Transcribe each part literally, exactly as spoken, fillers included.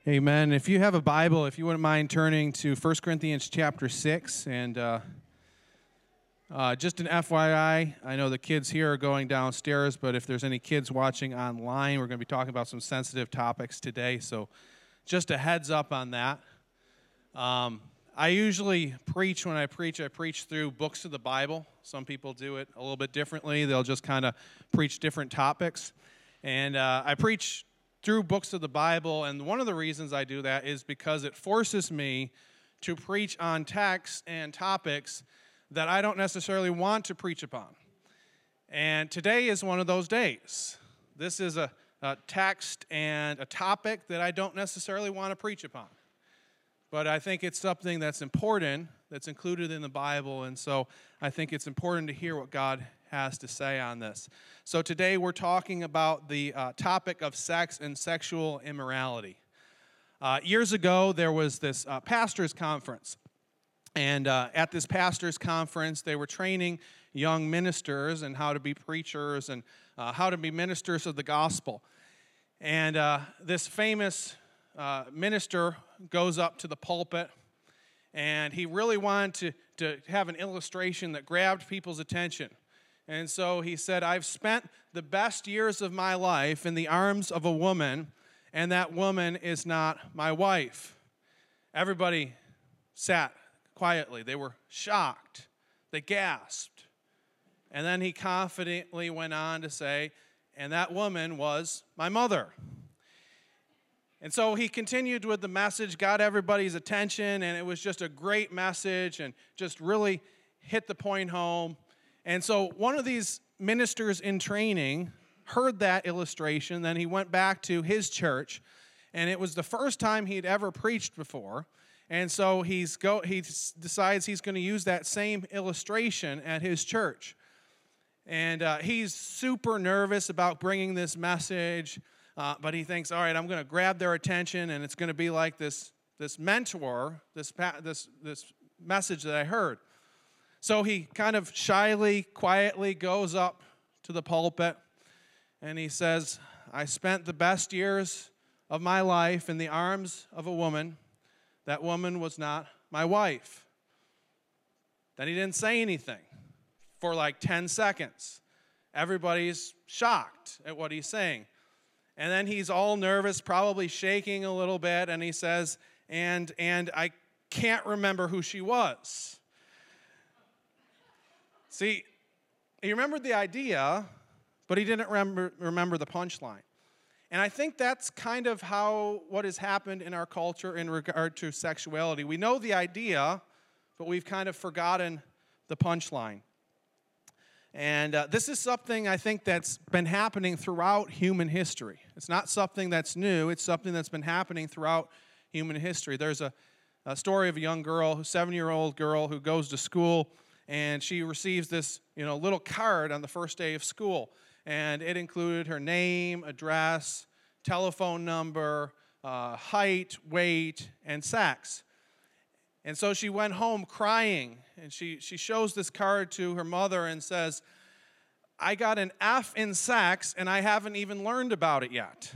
Amen. If you have a Bible, if you wouldn't mind turning to First Corinthians chapter six, and uh, uh, just an F Y I, I know the kids here are going downstairs, but if there's any kids watching online, we're going to be talking about some sensitive topics today, so just a heads up on that. Um, I usually preach, when I preach, I preach through books of the Bible. Some people do it a little bit differently. They'll just kind of preach different topics, and uh, I preach through books of the Bible, and one of the reasons I do that is because it forces me to preach on texts and topics that I don't necessarily want to preach upon. And today is one of those days. This is a, a text and a topic that I don't necessarily want to preach upon. But I think it's something that's important, that's included in the Bible, and so I think it's important to hear what God has to say on this. So today we're talking about the uh, topic of sex and sexual immorality. Uh, years ago, there was this uh, pastor's conference, and uh, at this pastor's conference, they were training young ministers and how to be preachers and uh, how to be ministers of the gospel. And uh, this famous uh, minister goes up to the pulpit, and he really wanted to, to have an illustration that grabbed people's attention. And so he said, I've spent the best years of my life in the arms of a woman, and that woman is not my wife. Everybody sat quietly. They were shocked. They gasped. And then he confidently went on to say, and that woman was my mother. And so he continued with the message, got everybody's attention, and it was just a great message and just really hit the point home. And so one of these ministers in training heard that illustration, then he went back to his church, and it was the first time he'd ever preached before, and so he's go he decides he's going to use that same illustration at his church. And uh, he's super nervous about bringing this message, uh, but he thinks, all right, I'm going to grab their attention, and it's going to be like this, this mentor, this, this, this message that I heard. So he kind of shyly, quietly goes up to the pulpit, and he says, I spent the best years of my life in the arms of a woman. That woman was not my wife. Then he didn't say anything for like ten seconds. Everybody's shocked at what he's saying. And then he's all nervous, probably shaking a little bit, and he says, and, and I can't remember who she was. See, he remembered the idea, but he didn't remember, remember the punchline. And I think that's kind of how what has happened in our culture in regard to sexuality. We know the idea, but we've kind of forgotten the punchline. And uh, this is something I think that's been happening throughout human history. It's not something that's new. It's something that's been happening throughout human history. There's a, a story of a young girl, a seven-year-old girl who goes to school, and she receives this, you know, little card on the first day of school. And it included her name, address, telephone number, uh, height, weight, and sex. And so she went home crying, and she, she shows this card to her mother and says, I got an F in sex, and I haven't even learned about it yet.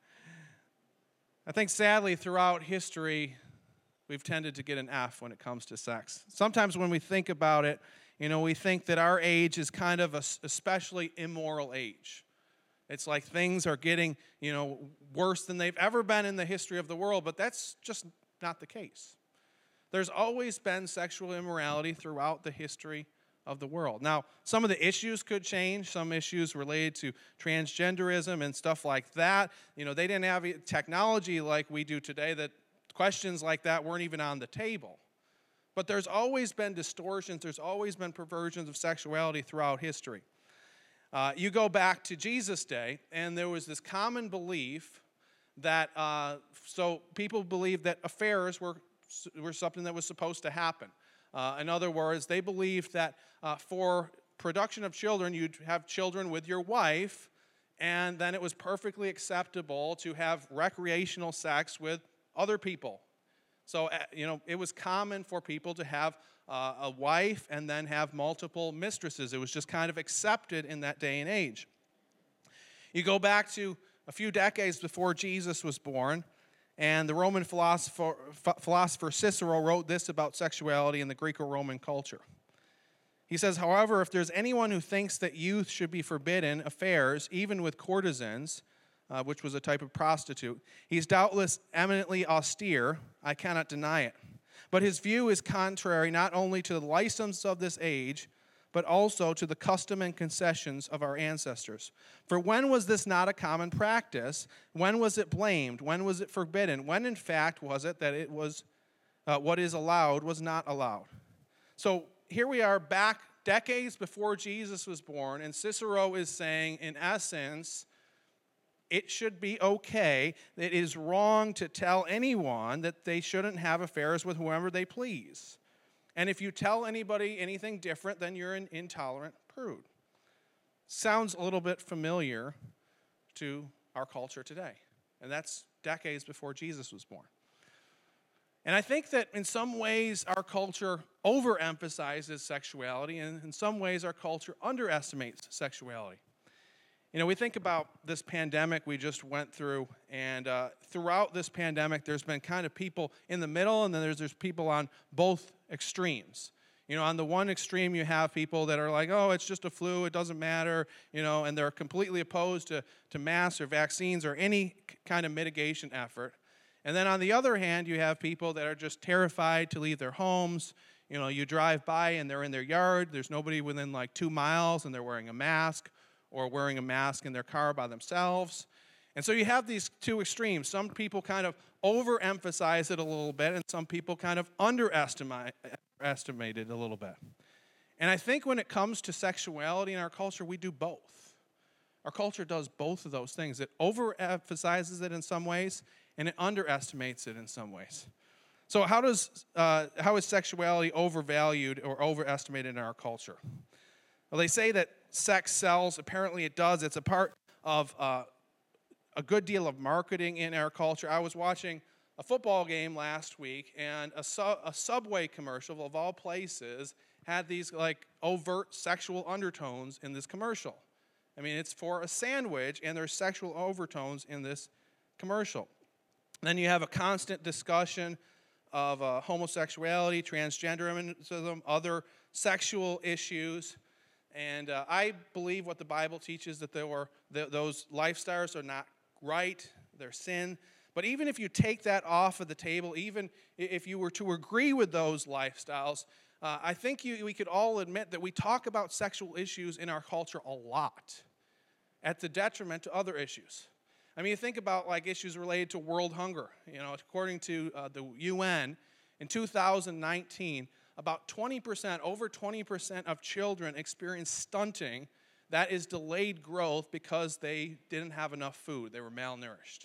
I think sadly throughout history, we've tended to get an F when it comes to sex. Sometimes when we think about it, you know, we think that our age is kind of a especially immoral age. It's like things are getting, you know, worse than they've ever been in the history of the world, but that's just not the case. There's always been sexual immorality throughout the history of the world. Now, some of the issues could change, some issues related to transgenderism and stuff like that. You know, they didn't have technology like we do today that questions like that weren't even on the table. But there's always been distortions, there's always been perversions of sexuality throughout history. Uh, you go back to Jesus' day, and there was this common belief that, uh, so people believed that affairs were, were something that was supposed to happen. Uh, in other words, they believed that uh, for production of children, you'd have children with your wife, and then it was perfectly acceptable to have recreational sex with other people. So, you know, it was common for people to have uh, a wife and then have multiple mistresses. It was just kind of accepted in that day and age. You go back to a few decades before Jesus was born, And the Roman philosopher, philosopher Cicero wrote this about sexuality in the Greco-Roman culture. He says, however, if there's anyone who thinks that youth should be forbidden affairs, even with courtesans, uh, which was a type of prostitute, he's doubtless eminently austere. I cannot deny it. But his view is contrary not only to the license of this age, but also to the custom and concessions of our ancestors. For when was this not a common practice? When was it blamed? When was it forbidden? When, in fact, was it that it was uh, what is allowed was not allowed? So here we are back decades before Jesus was born, and Cicero is saying, in essence, it should be okay. It is wrong to tell anyone that they shouldn't have affairs with whoever they please. And if you tell anybody anything different, then you're an intolerant prude. Sounds a little bit familiar to our culture today. And that's decades before Jesus was born. And I think that in some ways our culture overemphasizes sexuality, and in some ways our culture underestimates sexuality. You know, we think about this pandemic we just went through, and uh, throughout this pandemic, there's been kind of people in the middle, and then there's, there's people on both extremes. You know, on the one extreme, you have people that are like, oh, it's just a flu, it doesn't matter, you know, and they're completely opposed to, to masks or vaccines or any kind of mitigation effort. And then on the other hand, you have people that are just terrified to leave their homes. You know, you drive by and they're in their yard, there's nobody within like two miles, and they're wearing a mask, or wearing a mask in their car by themselves. And so you have these two extremes. Some people kind of overemphasize it a little bit, and some people kind of underestimate estimate it a little bit. And I think when it comes to sexuality in our culture, we do both. Our culture does both of those things. It overemphasizes it in some ways, and it underestimates it in some ways. So how does uh, how is sexuality overvalued or overestimated in our culture? Well, they say that sex sells. Apparently it does. It's a part of uh, a good deal of marketing in our culture. I was watching a football game last week, and a, su- a Subway commercial, of all places, had these like overt sexual undertones in this commercial. I mean, it's for a sandwich, and there's sexual overtones in this commercial. And then you have a constant discussion of uh, homosexuality, transgenderism, other sexual issues. And uh, I believe what the Bible teaches, that there were th- those lifestyles are not right, they're sin. But even if you take that off of the table, even if you were to agree with those lifestyles, uh, I think you, we could all admit that we talk about sexual issues in our culture a lot, at the detriment to other issues. I mean, you think about like issues related to world hunger. You know, according to uh, the U N, in two thousand nineteen, about twenty percent, over twenty percent of children experience stunting. That is delayed growth because they didn't have enough food. They were malnourished.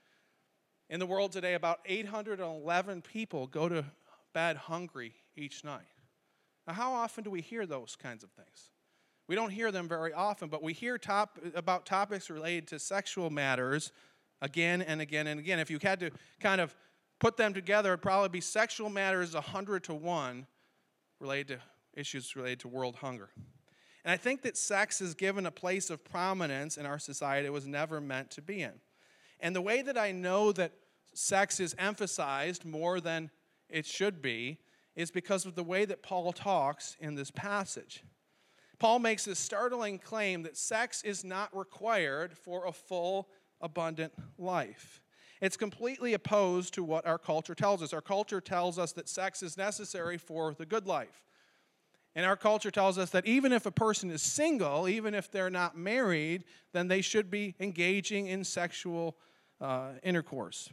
In the world today, about eight hundred eleven people go to bed hungry each night. Now, how often do we hear those kinds of things? We don't hear them very often, but we hear top, about topics related to sexual matters again and again and again. If you had to kind of put them together, it'd probably be sexual matters one hundred to one related to issues related to world hunger. And I think that sex is given a place of prominence in our society it was never meant to be in. And the way that I know that sex is emphasized more than it should be is because of the way that Paul talks in this passage. Paul makes this startling claim that sex is not required for a full, abundant life. It's completely opposed to what our culture tells us. Our culture tells us that sex is necessary for the good life. And our culture tells us that even if a person is single, even if they're not married, then they should be engaging in sexual uh, intercourse.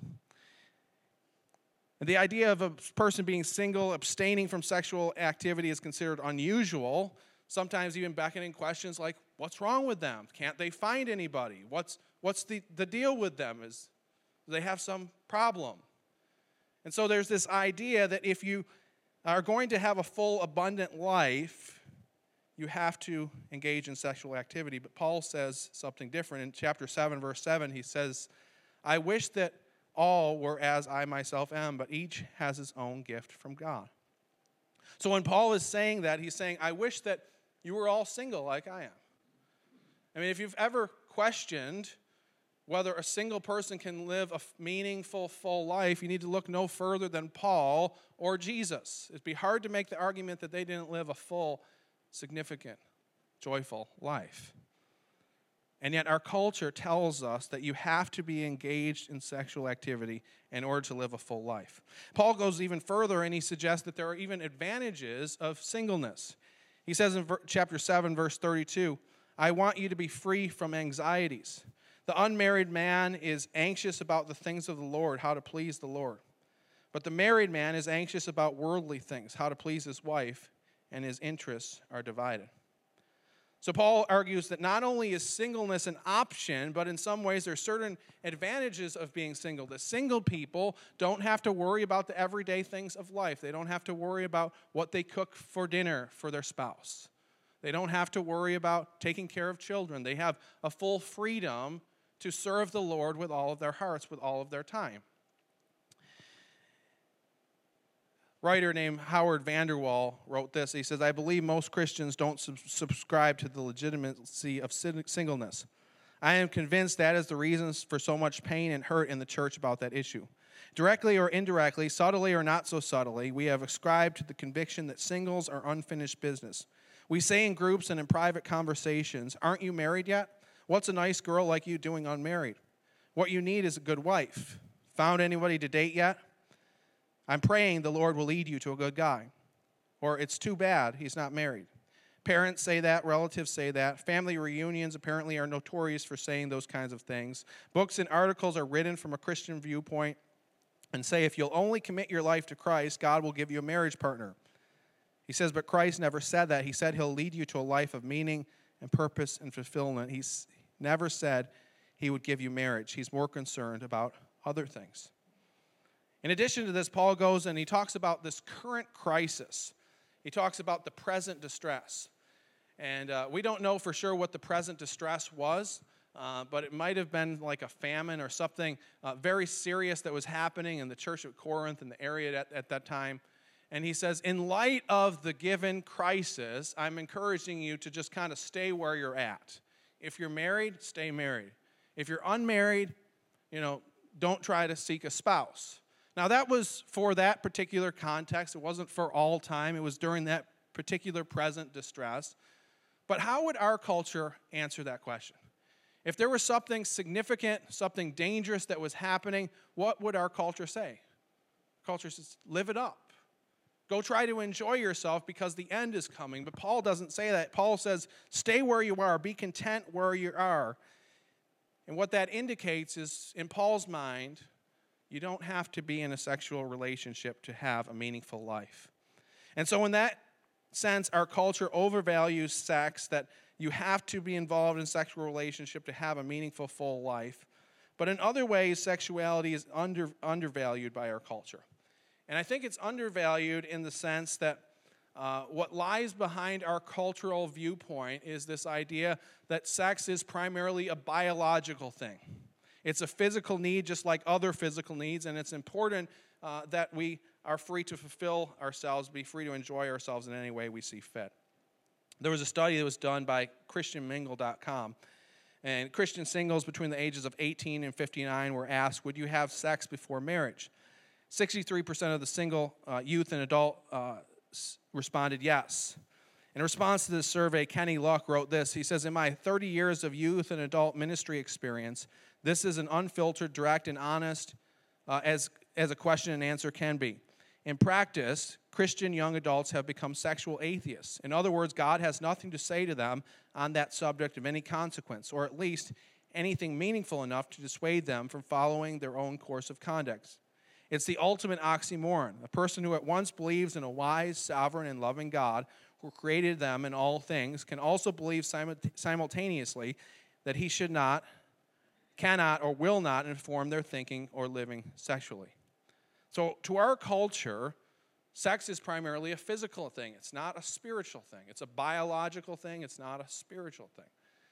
And the idea of a person being single, abstaining from sexual activity is considered unusual, sometimes even beckoning questions like, what's wrong with them? Can't they find anybody? What's, what's the, the deal with them? Is do they have some problem? And so there's this idea that if you are going to have a full, abundant life, you have to engage in sexual activity. But Paul says something different. In chapter seven, verse seven, he says, I wish that all were as I myself am, but each has his own gift from God. So when Paul is saying that, he's saying, I wish that you were all single like I am. I mean, if you've ever questioned whether a single person can live a meaningful, full life, you need to look no further than Paul or Jesus. It'd be hard to make the argument that they didn't live a full, significant, joyful life. And yet our culture tells us that you have to be engaged in sexual activity in order to live a full life. Paul goes even further, and he suggests that there are even advantages of singleness. He says in chapter seven, verse thirty-two, I want you to be free from anxieties. The unmarried man is anxious about the things of the Lord, how to please the Lord. But the married man is anxious about worldly things, how to please his wife, and his interests are divided. So Paul argues that not only is singleness an option, but in some ways there are certain advantages of being single. That single people don't have to worry about the everyday things of life. They don't have to worry about what they cook for dinner for their spouse. They don't have to worry about taking care of children. They have a full freedom to serve the Lord with all of their hearts, with all of their time. A writer named Howard Vanderwall wrote this. He says, I believe most Christians don't sub- subscribe to the legitimacy of singleness. I am convinced that is the reasons for so much pain and hurt in the church about that issue. Directly or indirectly, subtly or not so subtly, we have ascribed to the conviction that singles are unfinished business. We say in groups and in private conversations, aren't you married yet? What's a nice girl like you doing unmarried? What you need is a good wife. Found anybody to date yet? I'm praying the Lord will lead you to a good guy. Or it's too bad he's not married. Parents say that, relatives say that. Family reunions apparently are notorious for saying those kinds of things. Books and articles are written from a Christian viewpoint and say if you'll only commit your life to Christ, God will give you a marriage partner. He says, but Christ never said that. He said he'll lead you to a life of meaning and purpose and fulfillment. He's never said he would give you marriage. He's more concerned about other things. In addition to this, Paul goes and he talks about this current crisis. He talks about the present distress. And uh, we don't know for sure what the present distress was, uh, but it might have been like a famine or something uh, very serious that was happening in the church of Corinth and the area at, at that time. And he says, in light of the given crisis, I'm encouraging you to just kind of stay where you're at. If you're married, stay married. If you're unmarried, you know, don't try to seek a spouse. Now, that was for that particular context. It wasn't for all time. It was during that particular present distress. But how would our culture answer that question? If there was something significant, something dangerous that was happening, what would our culture say? Culture says, live it up. Go try to enjoy yourself because the end is coming. But Paul doesn't say that. Paul says, stay where you are. Be content where you are. And what that indicates is, in Paul's mind, you don't have to be in a sexual relationship to have a meaningful life. And so in that sense, our culture overvalues sex, that you have to be involved in a sexual relationship to have a meaningful, full life. But in other ways, sexuality is under, undervalued by our culture. And I think it's undervalued in the sense that uh, what lies behind our cultural viewpoint is this idea that sex is primarily a biological thing. It's a physical need just like other physical needs, and it's important uh, that we are free to fulfill ourselves, be free to enjoy ourselves in any way we see fit. There was a study that was done by Christian Mingle dot com, and Christian singles between the ages of eighteen and fifty-nine were asked, would you have sex before marriage? sixty-three percent of the single uh, youth and adult uh, s- responded yes. In response to this survey, Kenny Luck wrote this. He says, in my thirty years of youth and adult ministry experience, this is an unfiltered, direct, and honest uh, as, as a question and answer can be. In practice, Christian young adults have become sexual atheists. In other words, God has nothing to say to them on that subject of any consequence, or at least anything meaningful enough to dissuade them from following their own course of conduct. It's the ultimate oxymoron. A person who at once believes in a wise, sovereign, and loving God who created them in all things can also believe simultaneously that he should not, cannot, or will not inform their thinking or living sexually. So to our culture, sex is primarily a physical thing. It's not a spiritual thing. It's a biological thing. It's not a spiritual thing.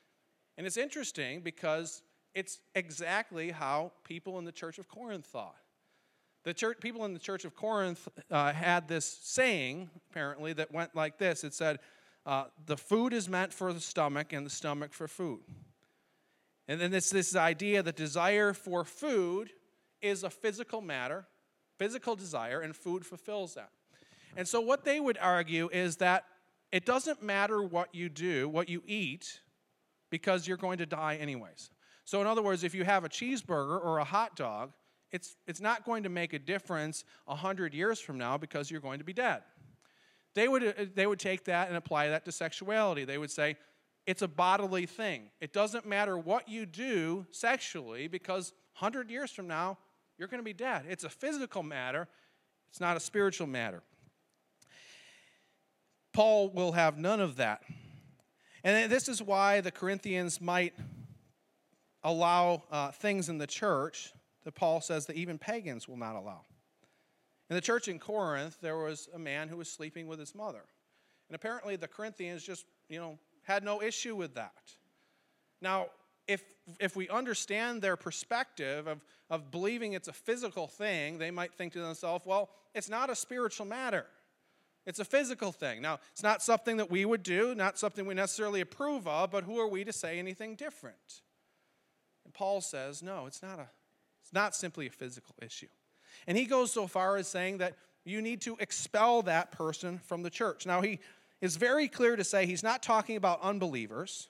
And it's interesting because it's exactly how people in the Church of Corinth thought. The church, people in the Church of Corinth uh, had this saying, apparently, that went like this. It said, uh, the food is meant for the stomach and the stomach for food. And then this, this idea that desire for food is a physical matter, physical desire, and food fulfills that. And so what they would argue is that it doesn't matter what you do, what you eat, because you're going to die anyways. So in other words, if you have a cheeseburger or a hot dog, it's, it's not going to make a difference one hundred years from now because you're going to be dead. They would, they would take that and apply that to sexuality. They would say, it's a bodily thing. It doesn't matter what you do sexually because one hundred years from now, you're going to be dead. It's a physical matter. It's not a spiritual matter. Paul will have none of that. And this is why the Corinthians might allow uh, things in the church that Paul says that even pagans will not allow. In the church in Corinth, there was a man who was sleeping with his mother. And apparently the Corinthians just, you know, had no issue with that. Now, if if we understand their perspective of, of believing it's a physical thing, they might think to themselves, well, it's not a spiritual matter. It's a physical thing. Now, it's not something that we would do, not something we necessarily approve of, but who are we to say anything different? And Paul says, no, it's not a, it's not simply a physical issue. And he goes so far as saying that you need to expel that person from the church. Now, he is very clear to say he's not talking about unbelievers.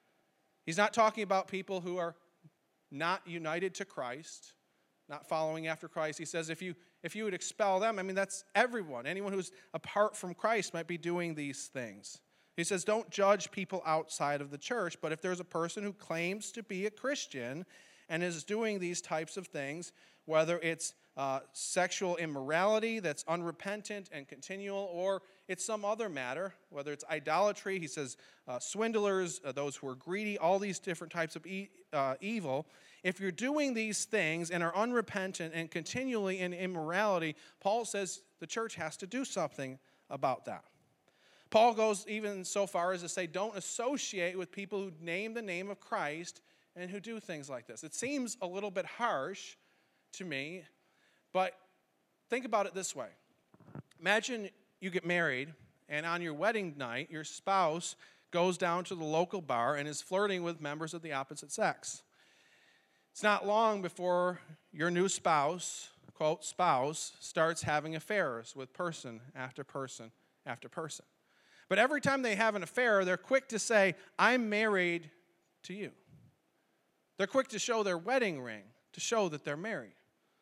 He's not talking about people who are not united to Christ, not following after Christ. He says if you if you would expel them, I mean, that's everyone. Anyone who's apart from Christ might be doing these things. He says don't judge people outside of the church, but if there's a person who claims to be a Christian and is doing these types of things, whether it's uh, sexual immorality that's unrepentant and continual, or it's some other matter, whether it's idolatry, he says uh, swindlers, uh, those who are greedy, all these different types of e- uh, evil. If you're doing these things and are unrepentant and continually in immorality, Paul says the church has to do something about that. Paul goes even so far as to say don't associate with people who name the name of Christ and who do things like this. It seems a little bit harsh to me, but think about it this way. Imagine you get married, and on your wedding night, your spouse goes down to the local bar and is flirting with members of the opposite sex. It's not long before your new spouse, quote, spouse, starts having affairs with person after person after person. But every time they have an affair, they're quick to say, I'm married to you. They're quick to show their wedding ring to show that they're married.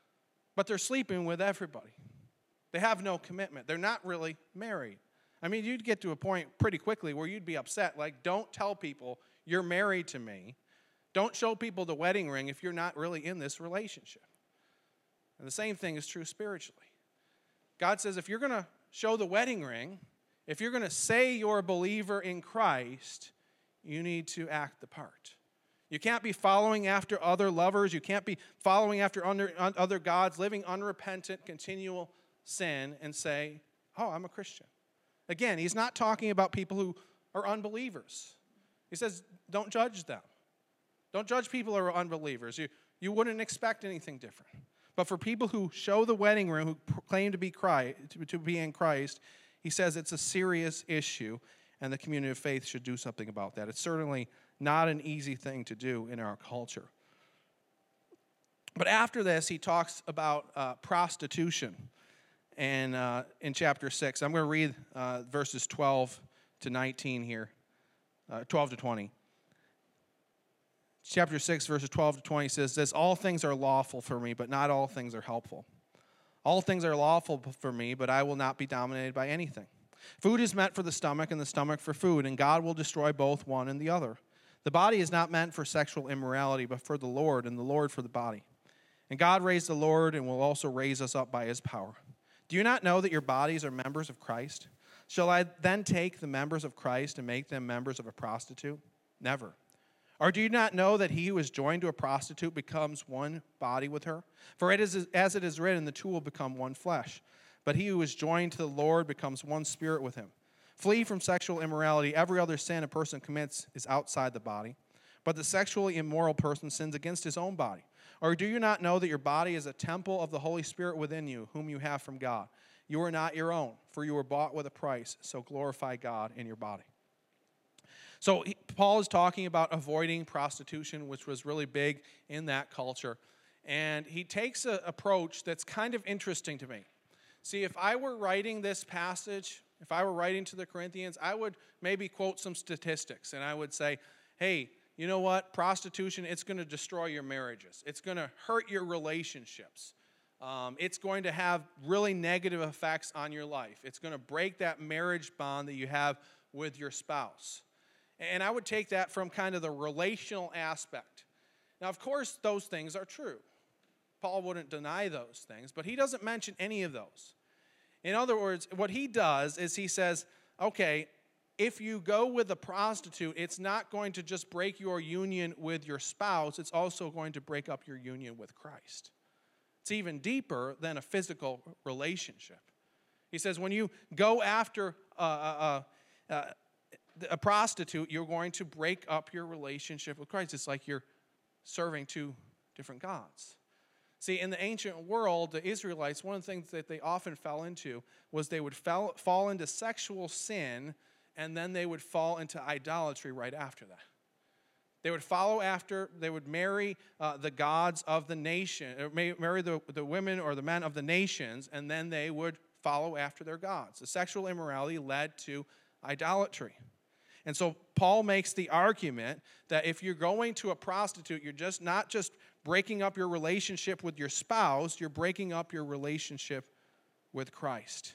But they're sleeping with everybody. They have no commitment. They're not really married. I mean, you'd get to a point pretty quickly where you'd be upset. Like, don't tell people you're married to me. Don't show people the wedding ring if you're not really in this relationship. And the same thing is true spiritually. God says if you're going to show the wedding ring, if you're going to say you're a believer in Christ, you need to act the part. You can't be following after other lovers. You can't be following after under, other gods, living unrepentant, continual sin, and say, oh, I'm a Christian. Again, he's not talking about people who are unbelievers. He says, don't judge them. Don't judge people who are unbelievers. You, you wouldn't expect anything different. But for people who show the wedding ring, who claim to be Christ, to, to be in Christ, he says it's a serious issue, and the community of faith should do something about that. It's certainly not an easy thing to do in our culture. But after this, he talks about uh, prostitution. And uh, in chapter six, I'm going to read uh, verses twelve to nineteen here, uh, twelve to twenty. Chapter six, verses twelve to twenty says this, all things are lawful for me, but not all things are helpful. All things are lawful for me, but I will not be dominated by anything. Food is meant for the stomach, and the stomach for food, and God will destroy both one and the other. The body is not meant for sexual immorality, but for the Lord, and the Lord for the body. And God raised the Lord and will also raise us up by his power. Do you not know that your bodies are members of Christ? Shall I then take the members of Christ and make them members of a prostitute? Never. Or do you not know that he who is joined to a prostitute becomes one body with her? For it is as it is written, the two will become one flesh. But he who is joined to the Lord becomes one spirit with him. Flee from sexual immorality. Every other sin a person commits is outside the body. But the sexually immoral person sins against his own body. Or do you not know that your body is a temple of the Holy Spirit within you, whom you have from God? You are not your own, for you were bought with a price, so glorify God in your body. So he, Paul is talking about avoiding prostitution, which was really big in that culture. And he takes an approach that's kind of interesting to me. See, if I were writing this passage, if I were writing to the Corinthians, I would maybe quote some statistics. And I would say, hey, you know what? Prostitution, it's going to destroy your marriages. It's going to hurt your relationships. Um, it's going to have really negative effects on your life. It's going to break that marriage bond that you have with your spouse. And I would take that from kind of the relational aspect. Now, of course, those things are true. Paul wouldn't deny those things, but he doesn't mention any of those. In other words, what he does is he says, okay, if you go with a prostitute, it's not going to just break your union with your spouse, it's also going to break up your union with Christ. It's even deeper than a physical relationship. He says when you go after a, a, a, a prostitute, you're going to break up your relationship with Christ. It's like you're serving two different gods. See, in the ancient world, the Israelites, one of the things that they often fell into was they would fall, fall into sexual sin, and then they would fall into idolatry right after that. They would follow after, they would marry uh, the gods of the nation, or marry the, the women or the men of the nations, and then they would follow after their gods. The sexual immorality led to idolatry. And so Paul makes the argument that if you're going to a prostitute, you're just not just breaking up your relationship with your spouse, you're breaking up your relationship with Christ.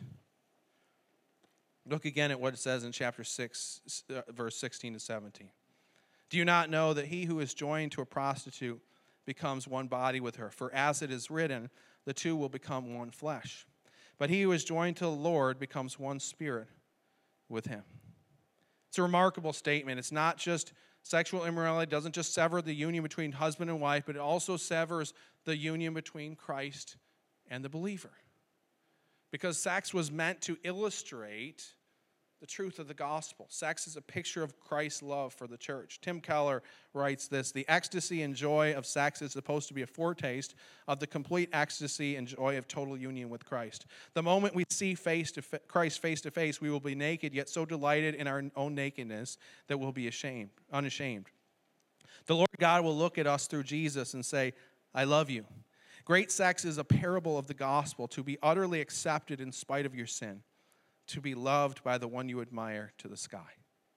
Look again at what it says in chapter six, uh, verse sixteen to seventeen. Do you not know that he who is joined to a prostitute becomes one body with her? For as it is written, the two will become one flesh. But he who is joined to the Lord becomes one spirit with him. It's a remarkable statement. It's not just sexual immorality. It doesn't just sever the union between husband and wife, but it also severs the union between Christ and the believer. Because sex was meant to illustrate the truth of the gospel. Sex is a picture of Christ's love for the church. Tim Keller writes this: the ecstasy and joy of sex is supposed to be a foretaste of the complete ecstasy and joy of total union with Christ. The moment we see face to fa- Christ face to face, we will be naked, yet so delighted in our own nakedness that we'll be ashamed, unashamed. The Lord God will look at us through Jesus and say, I love you. Great sex is a parable of the gospel, to be utterly accepted in spite of your sin, to be loved by the one you admire to the sky.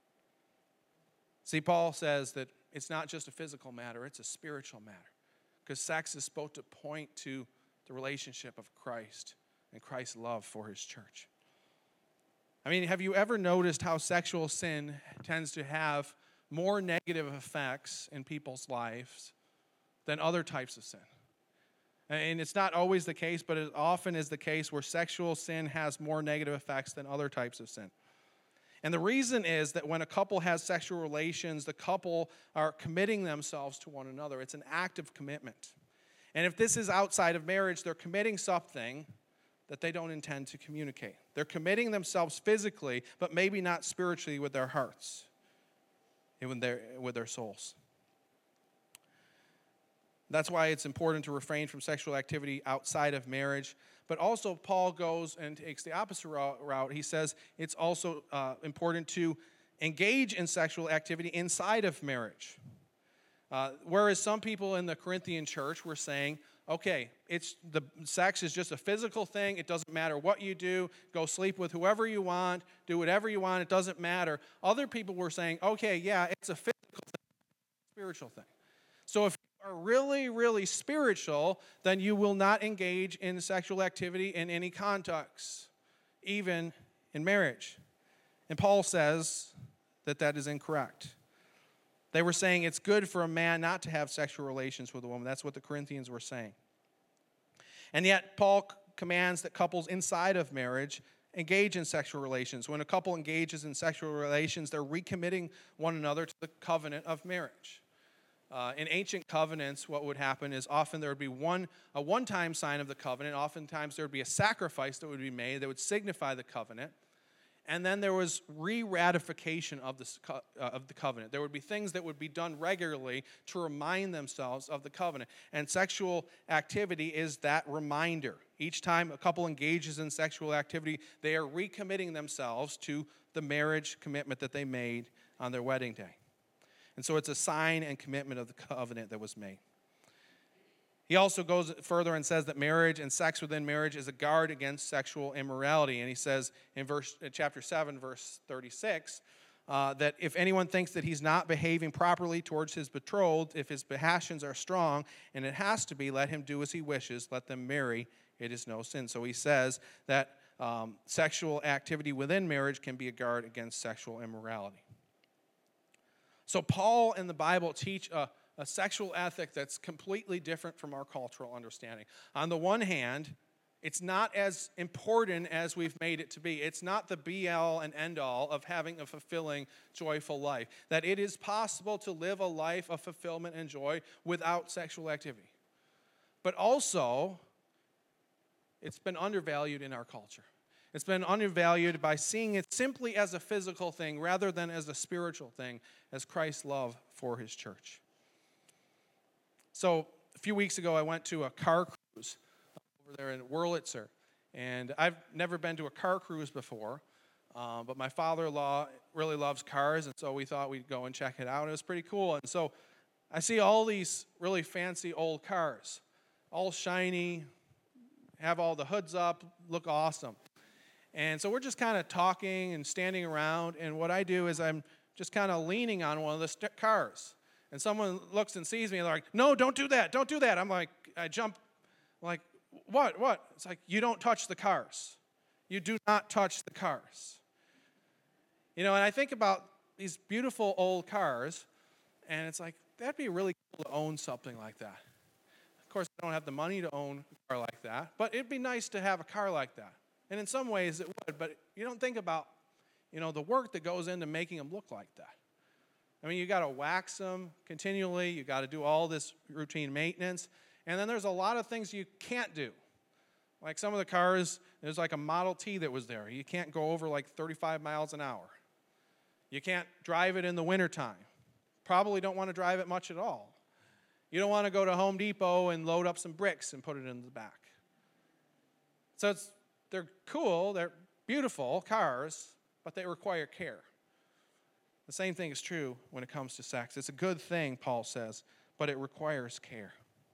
See, Paul says that it's not just a physical matter, it's a spiritual matter. Because sex is supposed to point to the relationship of Christ and Christ's love for his church. I mean, have you ever noticed how sexual sin tends to have more negative effects in people's lives than other types of sin? And it's not always the case, but it often is the case where sexual sin has more negative effects than other types of sin. And the reason is that when a couple has sexual relations, the couple are committing themselves to one another. It's an act of commitment. And if this is outside of marriage, they're committing something that they don't intend to communicate. They're committing themselves physically, but maybe not spiritually with their hearts and with their, with their souls. That's why it's important to refrain from sexual activity outside of marriage. But also, Paul goes and takes the opposite route. He says it's also uh, important to engage in sexual activity inside of marriage. Uh, whereas some people in the Corinthian church were saying, okay, it's the sex is just a physical thing. It doesn't matter what you do. Go sleep with whoever you want. Do whatever you want. It doesn't matter. Other people were saying, okay, yeah, it's a physical thing, spiritual thing. So if you are really, really spiritual, then you will not engage in sexual activity in any context, even in marriage. And Paul says that that is incorrect. They were saying it's good for a man not to have sexual relations with a woman. That's what the Corinthians were saying. And yet Paul commands that couples inside of marriage engage in sexual relations. When a couple engages in sexual relations, they're recommitting one another to the covenant of marriage. Uh, in ancient covenants, what would happen is often there would be one a one-time sign of the covenant. Oftentimes there would be a sacrifice that would be made that would signify the covenant. And then there was re-ratification of, this, uh, of the covenant. There would be things that would be done regularly to remind themselves of the covenant. And sexual activity is that reminder. Each time a couple engages in sexual activity, they are recommitting themselves to the marriage commitment that they made on their wedding day. And so it's a sign and commitment of the covenant that was made. He also goes further and says that marriage and sex within marriage is a guard against sexual immorality. And he says in verse in chapter seven, verse thirty-six, uh, that if anyone thinks that he's not behaving properly towards his betrothed, if his passions are strong, and it has to be, let him do as he wishes, let them marry, it is no sin. So he says that um, sexual activity within marriage can be a guard against sexual immorality. So Paul and the Bible teach a A sexual ethic that's completely different from our cultural understanding. On the one hand, it's not as important as we've made it to be. It's not the be-all and end-all of having a fulfilling, joyful life. That it is possible to live a life of fulfillment and joy without sexual activity. But also, it's been undervalued in our culture. It's been undervalued by seeing it simply as a physical thing rather than as a spiritual thing, as Christ's love for his church. So a few weeks ago, I went to a car cruise over there in Wurlitzer. And I've never been to a car cruise before, um, but my father-in-law really loves cars, and so we thought we'd go and check it out. It was pretty cool. And so I see all these really fancy old cars, all shiny, have all the hoods up, look awesome. And so we're just kind of talking and standing around, and what I do is I'm just kind of leaning on one of the st- cars. And someone looks and sees me, and they're like, no, don't do that, don't do that. I'm like, I jump, I'm like, what, what? It's like, you don't touch the cars. You do not touch the cars. You know, and I think about these beautiful old cars, and it's like, that'd be really cool to own something like that. Of course, I don't have the money to own a car like that, but it'd be nice to have a car like that. And in some ways it would, but you don't think about, you know, the work that goes into making them look like that. I mean, you got to wax them continually. You got to do all this routine maintenance. And then there's a lot of things you can't do. Like some of the cars, there's like a Model T that was there. You can't go over like thirty-five miles an hour. You can't drive it in the wintertime. Probably don't want to drive it much at all. You don't want to go to Home Depot and load up some bricks and put it in the back. So it's, they're cool, they're beautiful cars, but they require care. The same thing is true when it comes to sex. It's a good thing, Paul says, but it requires care.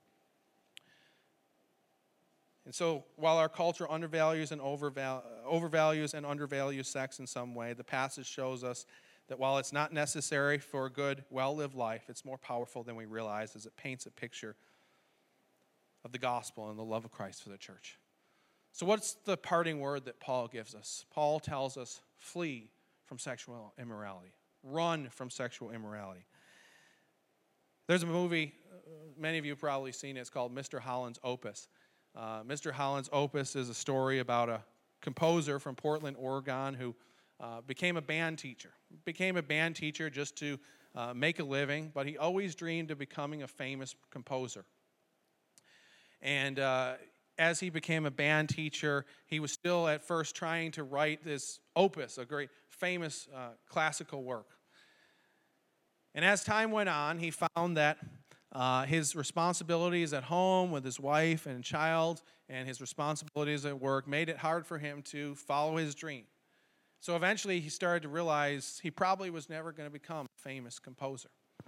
And so while our culture undervalues and overval- overvalues and undervalues sex in some way, the passage shows us that while it's not necessary for a good, well-lived life, it's more powerful than we realize as it paints a picture of the gospel and the love of Christ for the church. So what's the parting word that Paul gives us? Paul tells us, flee from sexual immorality. Run from sexual immorality. There's a movie, uh, many of you have probably seen it. It's called Mister Holland's Opus. Uh, Mister Holland's Opus is a story about a composer from Portland, Oregon, who uh, became a band teacher. Became a band teacher just to uh, make a living, but he always dreamed of becoming a famous composer. And uh, as he became a band teacher, he was still at first trying to write this opus, a great famous uh, classical work. And as time went on, he found that uh, his responsibilities at home with his wife and child and his responsibilities at work made it hard for him to follow his dream. So eventually he started to realize he probably was never going to become a famous composer.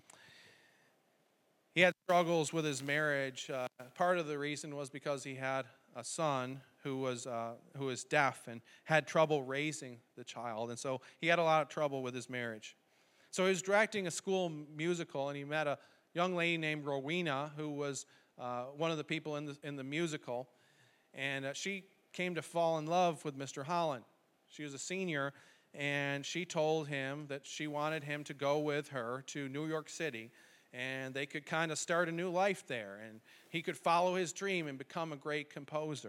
He had struggles with his marriage. Uh, part of the reason was because he had a son who was uh, who was deaf and had trouble raising the child, and so he had a lot of trouble with his marriage. So he was directing a school musical, and he met a young lady named Rowena, who was uh, one of the people in the in the musical, and uh, she came to fall in love with Mister Holland. She was a senior, and she told him that she wanted him to go with her to New York City, and they could kind of start a new life there, and he could follow his dream and become a great composer.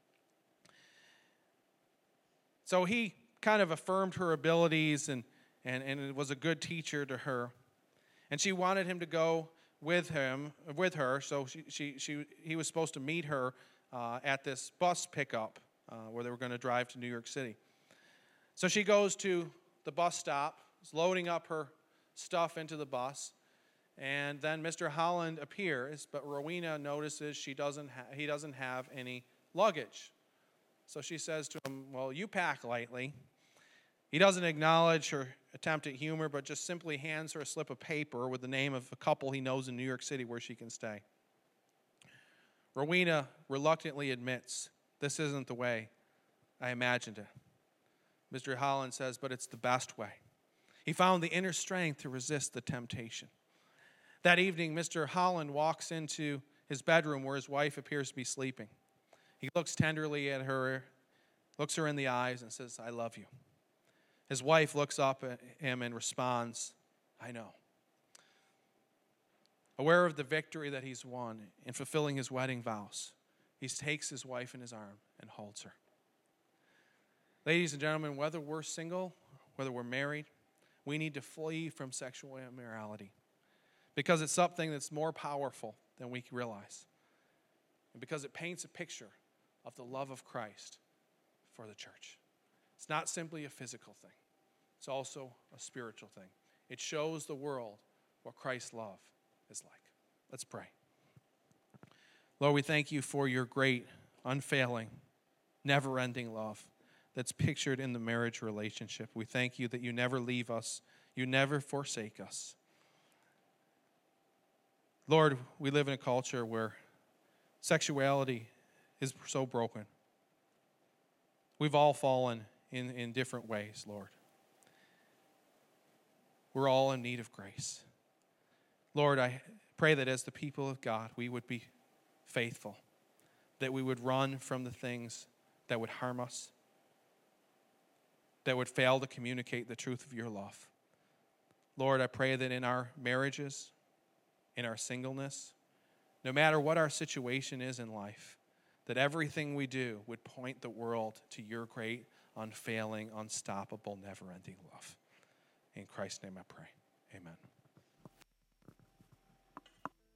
So he kind of affirmed her abilities and, and, and was a good teacher to her. And she wanted him to go with him, with her, so she, she, she, he was supposed to meet her uh, at this bus pickup uh, where they were going to drive to New York City. So she goes to the bus stop, is loading up her stuff into the bus, and then Mister Holland appears, but Rowena notices she doesn't ha- he doesn't have any luggage. So she says to him, well, you pack lightly. He doesn't acknowledge her attempt at humor, but just simply hands her a slip of paper with the name of a couple he knows in New York City where she can stay. Rowena reluctantly admits, this isn't the way I imagined it. Mister Holland says, but it's the best way. He found the inner strength to resist the temptation. That evening, Mister Holland walks into his bedroom where his wife appears to be sleeping. He looks tenderly at her, looks her in the eyes, and says, I love you. His wife looks up at him and responds, I know. Aware of the victory that he's won in fulfilling his wedding vows, he takes his wife in his arm and holds her. Ladies and gentlemen, whether we're single, whether we're married, we need to flee from sexual immorality because it's something that's more powerful than we realize, and because it paints a picture of the love of Christ for the church. It's not simply a physical thing. It's also a spiritual thing. It shows the world what Christ's love is like. Let's pray. Lord, we thank you for your great, unfailing, never-ending love that's pictured in the marriage relationship. We thank you that you never leave us. You never forsake us. Lord, we live in a culture where sexuality is so broken. We've all fallen in, in different ways, Lord. We're all in need of grace. Lord, I pray that as the people of God, we would be faithful, that we would run from the things that would harm us, that would fail to communicate the truth of your love. Lord, I pray that in our marriages, in our singleness, no matter what our situation is in life, that everything we do would point the world to your great, unfailing, unstoppable, never-ending love. In Christ's name I pray. Amen.